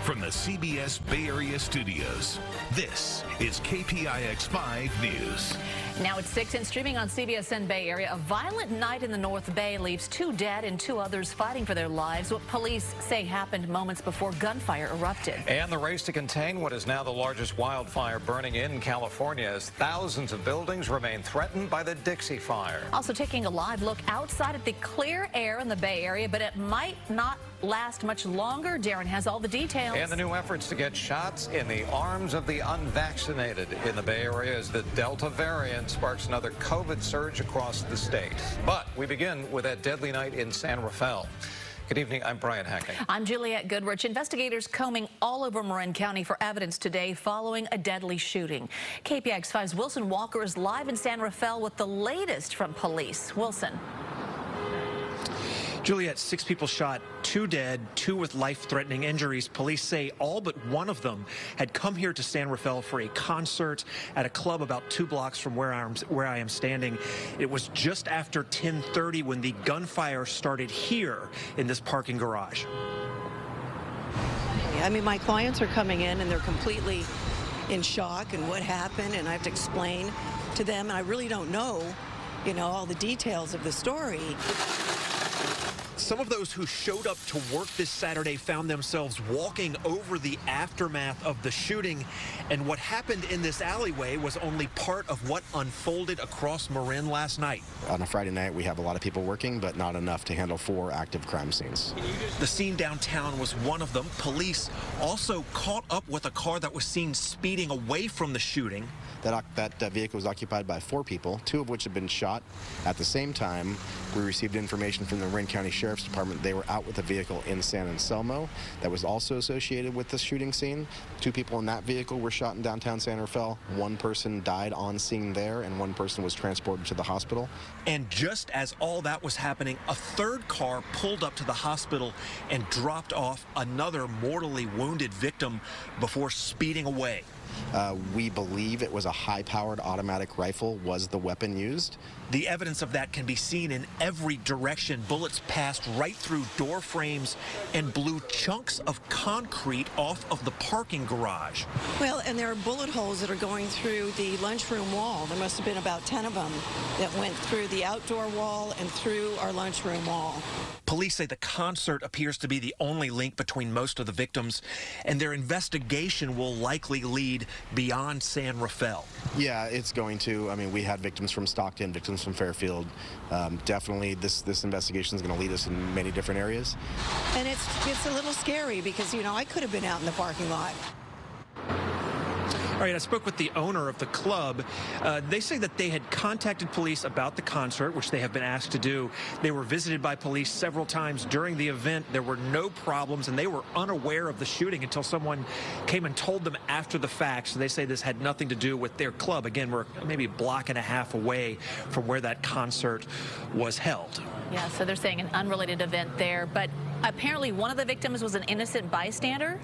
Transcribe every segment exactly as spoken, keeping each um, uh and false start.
From the C B S Bay Area studios, this is K P I X five News. Now it's six and streaming on C B S N Bay Area. A violent night in the North Bay leaves two dead and two others fighting for their lives. What police say happened moments before gunfire erupted. And the race to contain what is now the largest wildfire burning in California as thousands of buildings remain threatened by the Dixie Fire. Also taking a live look outside at the clear air in the Bay Area, but it might not last much longer. Darren has all the details. And the new efforts to get shots in the arms of the unvaccinated in the Bay Area as the Delta variant sparks another COVID surge across the state. But we begin with that deadly night in San Rafael. Good evening, I'm Brian Hacking. I'm Juliette Goodrich. Investigators combing all over Marin County for evidence today following a deadly shooting. K P I X five's Wilson Walker is live in San Rafael with the latest from police. Wilson. Juliette, six people shot, two dead, two with life-threatening injuries. Police say all but one of them had come here to San Rafael for a concert at a club about two blocks from where I'm, where I am standing. It was just after ten thirty when the gunfire started here in this parking garage. I mean, my clients are coming in and they're completely in shock and what happened, and I have to explain to them, and I really don't know, you know, all the details of the story. Some of those who showed up to work this Saturday found themselves walking over the aftermath of the shooting, and what happened in this alleyway was only part of what unfolded across Marin last night. On a Friday night, we have a lot of people working, but not enough to handle four active crime scenes. The scene downtown was one of them. Police also caught up with a car that was seen speeding away from the shooting. That, that uh, vehicle was occupied by four people, two of which had been shot. At the same time, we received information from the Marin County Sheriff's Department. They were out with a vehicle in San Anselmo that was also associated with the shooting scene. Two people in that vehicle were shot in downtown San Rafael. One person died on scene there, and one person was transported to the hospital. And just as all that was happening, a third car pulled up to the hospital and dropped off another mortally wounded victim before speeding away. Uh, we believe it was a high-powered automatic rifle was the weapon used. The evidence of that can be seen in every direction. Bullets passed right through door frames and blew chunks of concrete off of the parking garage. Well, and there are bullet holes that are going through the lunchroom wall. There must have been about ten of them that went through the outdoor wall and through our lunchroom wall. Police say the concert appears to be the only link between most of the victims, and their investigation will likely lead beyond San Rafael. Yeah, it's going to. I mean, we had victims from Stockton, victims from Fairfield. Um, definitely, this this investigation is going to lead us in many different areas. And it's it's a little scary because, you know, I could have been out in the parking lot. All right, I spoke with the owner of the club. Uh, they say that they had contacted police about the concert, which they have been asked to do. They were visited by police several times during the event. There were no problems, and they were unaware of the shooting until someone came and told them after the fact. So they say this had nothing to do with their club. Again, we're maybe a block and a half away from where that concert was held. Yeah, so they're saying an unrelated event there, but apparently one of the victims was an innocent bystander.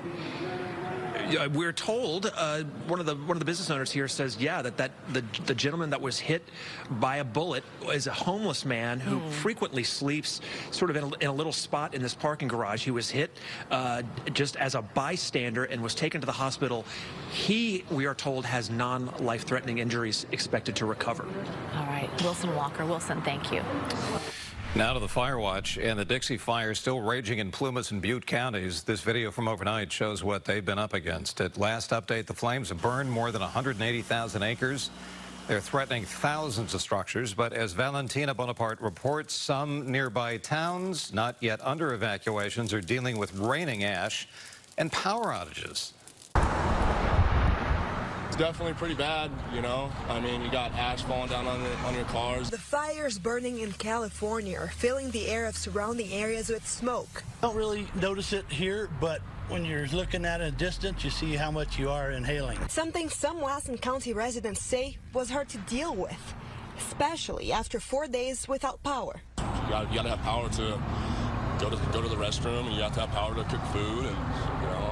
We're told uh, one of the one of the business owners here says, yeah, that that the the gentleman that was hit by a bullet is a homeless man who mm. frequently sleeps sort of in a, in a little spot in this parking garage. He was hit uh, just as a bystander and was taken to the hospital. He, we are told, has non-life-threatening injuries, expected to recover. All right, Wilson Walker. Wilson, thank you. Now to the fire watch, and the Dixie Fire still raging in Plumas and Butte counties. This video from overnight shows what they've been up against. At last update, the flames have burned more than one hundred eighty thousand acres. They're threatening thousands of structures, but as Valentina Bonaparte reports, some nearby towns, not yet under evacuations, are dealing with raining ash and power outages. Definitely pretty bad, you know. I mean, you got ash falling down on, the, on your cars. The fires burning in California are filling the air of surrounding areas with smoke. Don't really notice it here, but when you're looking at a distance, you see how much you are inhaling. Something some Wasson County residents say was hard to deal with, especially after four days without power. You got, you got to have power to go to go to the restroom, and you have to have power to cook food. And you know, I, I know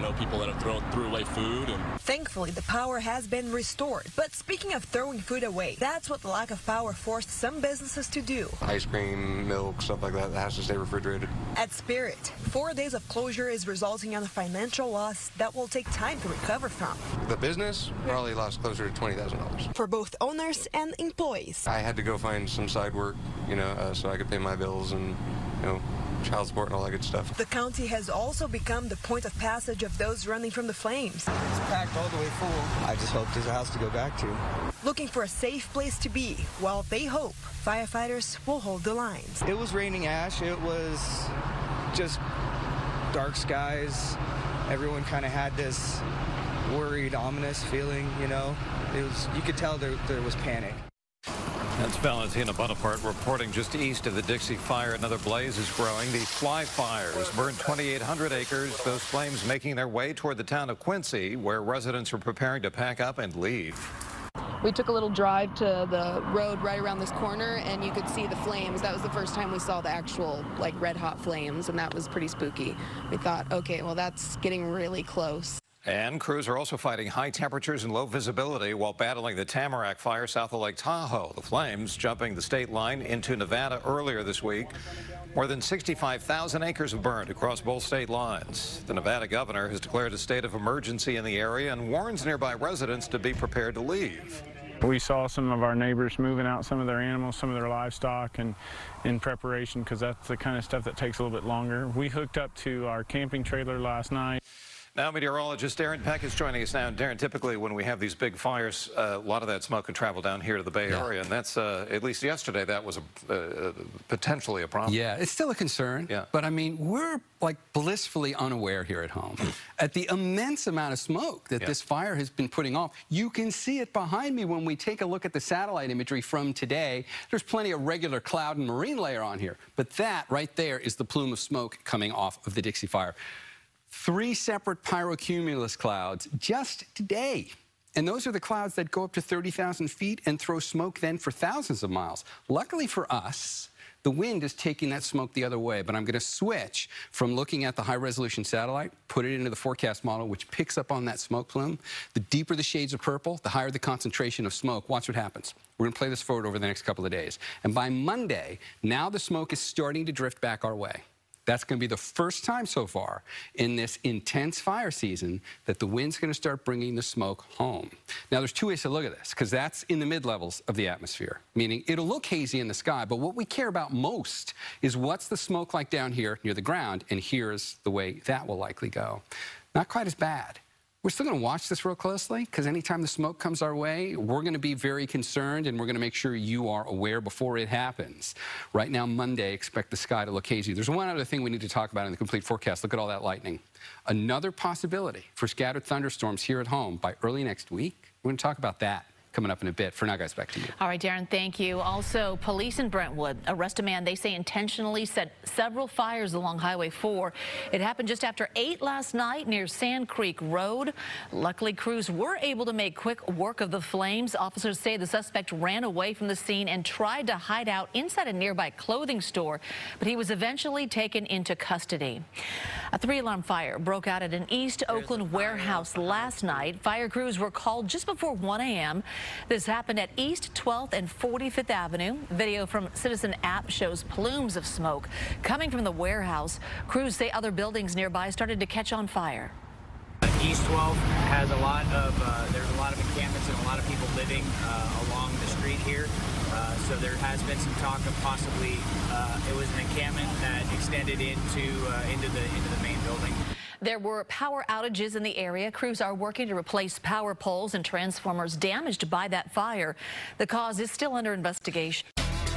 know, people that have thrown threw away food. And Thankfully, the power has been restored. But speaking of throwing food away, that's what the lack of power forced some businesses to do. Ice cream, milk, stuff like that, that has to stay refrigerated. At Spirit, four days of closure is resulting in a financial loss that will take time to recover from. The business probably lost closer to twenty thousand dollars. For both owners and employees. I had to go find some side work, you know, uh, so I could pay my bills and, you know, child support and all that good stuff. The county has also become the point of passage of those running from the flames. It's packed all the way full. I just hope there's a house to go back to. Looking for a safe place to be, while they hope firefighters will hold the lines. It was raining ash. It was just dark skies. Everyone kind of had this worried, ominous feeling, you know. It was, you could tell there, there was panic. That's Valentina Bonaparte reporting just east of the Dixie Fire. Another blaze is growing. The Fly Fires burned twenty-eight hundred acres. Those flames making their way toward the town of Quincy, where residents are preparing to pack up and leave. We took a little drive to the road right around this corner, and you could see the flames. That was the first time we saw the actual, like, red-hot flames, and that was pretty spooky. We thought, okay, well, that's getting really close. And crews are also fighting high temperatures and low visibility while battling the Tamarack fire south of Lake Tahoe. The flames jumping the state line into Nevada earlier this week. More than sixty-five thousand acres have burned across both state lines. The Nevada governor has declared a state of emergency in the area and warns nearby residents to be prepared to leave. We saw some of our neighbors moving out some of their animals, some of their livestock, and in preparation, because that's the kind of stuff that takes a little bit longer. We hooked up to our camping trailer last night. Now, meteorologist Darren Peck is joining us now. And Darren, typically when we have these big fires, uh, a lot of that smoke can travel down here to the Bay yeah. Area, and that's, uh, at least yesterday, that was a, uh, potentially a problem. Yeah, it's still a concern, yeah. but I mean, we're like blissfully unaware here at home. At the immense amount of smoke that yeah. this fire has been putting off, you can see it behind me when we take a look at the satellite imagery from today. There's plenty of regular cloud and marine layer on here, but that right there is the plume of smoke coming off of the Dixie Fire. Three separate pyrocumulus clouds just today. And those are the clouds that go up to thirty thousand feet and throw smoke then for thousands of miles. Luckily for us, the wind is taking that smoke the other way, but I'm going to switch from looking at the high-resolution satellite, put it into the forecast model, which picks up on that smoke plume. The deeper the shades of purple, the higher the concentration of smoke. Watch what happens. We're going to play this forward over the next couple of days. And by Monday, now the smoke is starting to drift back our way. That's going to be the first time so far in this intense fire season that the wind's going to start bringing the smoke home. Now, there's two ways to look at this, because that's in the mid-levels of the atmosphere, meaning it'll look hazy in the sky, but what we care about most is what's the smoke like down here near the ground, and here's the way that will likely go. Not quite as bad. We're still going to watch this real closely, because anytime the smoke comes our way, we're going to be very concerned, and we're going to make sure you are aware before it happens. Right now, Monday, expect the sky to look hazy. There's one other thing we need to talk about in the complete forecast. Look at all that lightning. Another possibility for scattered thunderstorms here at home by early next week. We're going to talk about that coming up in a bit. For now, guys, back to you. All right, Darren, thank you. Also, police in Brentwood arrest a man they say intentionally set several fires along Highway four. It happened just after eight last night near Sand Creek Road. Luckily, crews were able to make quick work of the flames. Officers say the suspect ran away from the scene and tried to hide out inside a nearby clothing store, but he was eventually taken into custody. A three-alarm fire broke out at an East Oakland warehouse last night. Fire crews were called just before one A M This happened at East twelfth and forty-fifth Avenue. Video from Citizen App shows plumes of smoke coming from the warehouse. Crews say other buildings nearby started to catch on fire. East twelfth has a lot of, uh, there's a lot of encampments and a lot of people living uh, along the street here. Uh, so there has been some talk of possibly uh, it was an encampment that extended into uh, into the into the main building. There were power outages in the area. Crews are working to replace power poles and transformers damaged by that fire. The cause is still under investigation.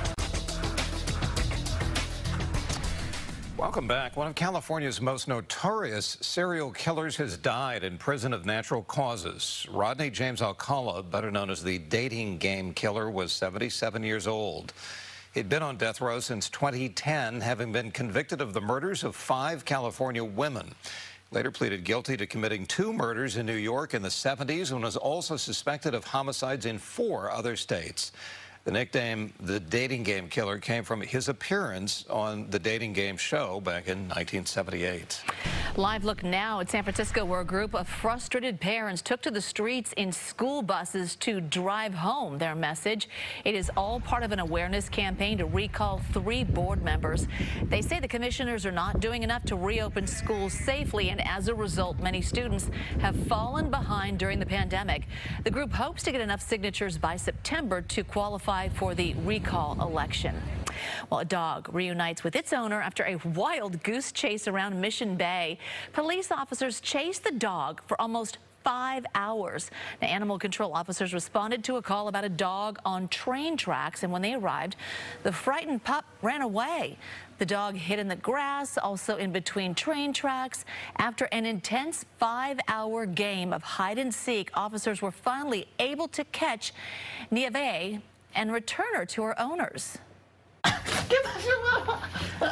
Welcome back. One of California's most notorious serial killers has died in prison of natural causes. Rodney James Alcala, better known as the dating game killer, was seventy-seven years old. He'd been on death row since twenty ten, having been convicted of the murders of five California women. Later pleaded guilty to committing two murders in New York in the seventies and was also suspected of homicides in four other states. The nickname, the dating game killer, came from his appearance on the dating game show back in nineteen seventy-eight. Live look now at San Francisco, where a group of frustrated parents took to the streets in school buses to drive home their message. It is all part of an awareness campaign to recall three board members. They say the commissioners are not doing enough to reopen schools safely, and as a result, many students have fallen behind during the pandemic. The group hopes to get enough signatures by September to qualify for the recall election. Well, a dog reunites with its owner after a wild goose chase around Mission Bay. Police officers chased the dog for almost five hours. The animal control officers responded to a call about a dog on train tracks, and when they arrived, the frightened pup ran away. The dog hid in the grass, also in between train tracks. After an intense five-hour game of hide and seek, officers were finally able to catch Nieve and return her to her owners. ¿Qué pasó, mamá?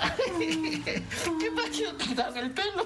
¿Qué pasó? Te dame el pelo.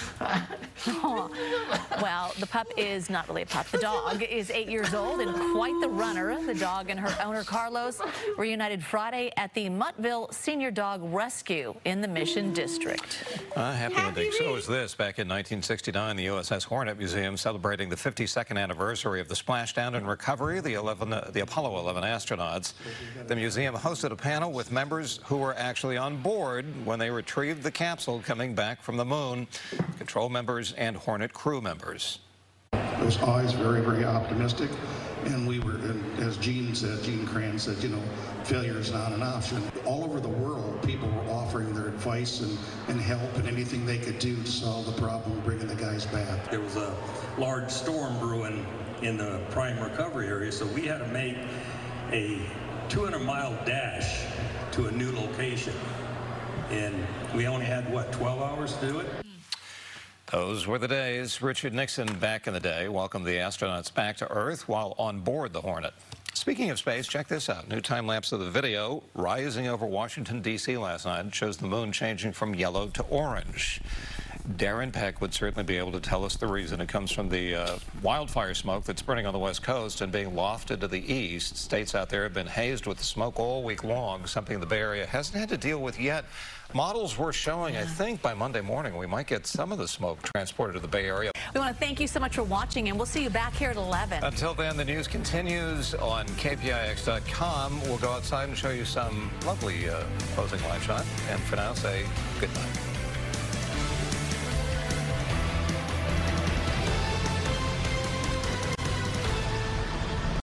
Oh. Well, the pup is not really a pup. The dog is eight years old and quite the runner. The dog and her owner, Carlos, reunited Friday at the Muttville Senior Dog Rescue in the Mission District. Uh, happy ending. So is this. Back in nineteen sixty-nine, the U S S Hornet Museum celebrating the fifty-second anniversary of the splashdown and recovery of the, eleven, uh, the Apollo eleven astronauts. The museum hosted a panel with members who were actually on board when they retrieved the capsule coming back from the moon, control members and Hornet crew members. It was always very, very optimistic, and we were, and as Gene said, Gene Kranz said, you know, failure is not an option. All over the world, people were offering their advice and, and help and anything they could do to solve the problem, bringing the guys back. There was a large storm brewing in the prime recovery area, so we had to make a two hundred mile dash to a new location, and we only had, what, twelve hours to do it? Those were the days. Richard Nixon, back in the day, welcomed the astronauts back to Earth while on board the Hornet. Speaking of space, check this out. New time-lapse of the video rising over Washington, D C last night shows the moon changing from yellow to orange. Darren Peck would certainly be able to tell us the reason. It comes from the uh, wildfire smoke that's burning on the West Coast and being lofted to the east. States out there have been hazed with the smoke all week long, something the Bay Area hasn't had to deal with yet. Models were showing, I think, by Monday morning, we might get some of the smoke transported to the Bay Area. We want to thank you so much for watching, and we'll see you back here at eleven. Until then, the news continues on K P I X dot com. We'll go outside and show you some lovely uh, closing live shot. And for now, say good night.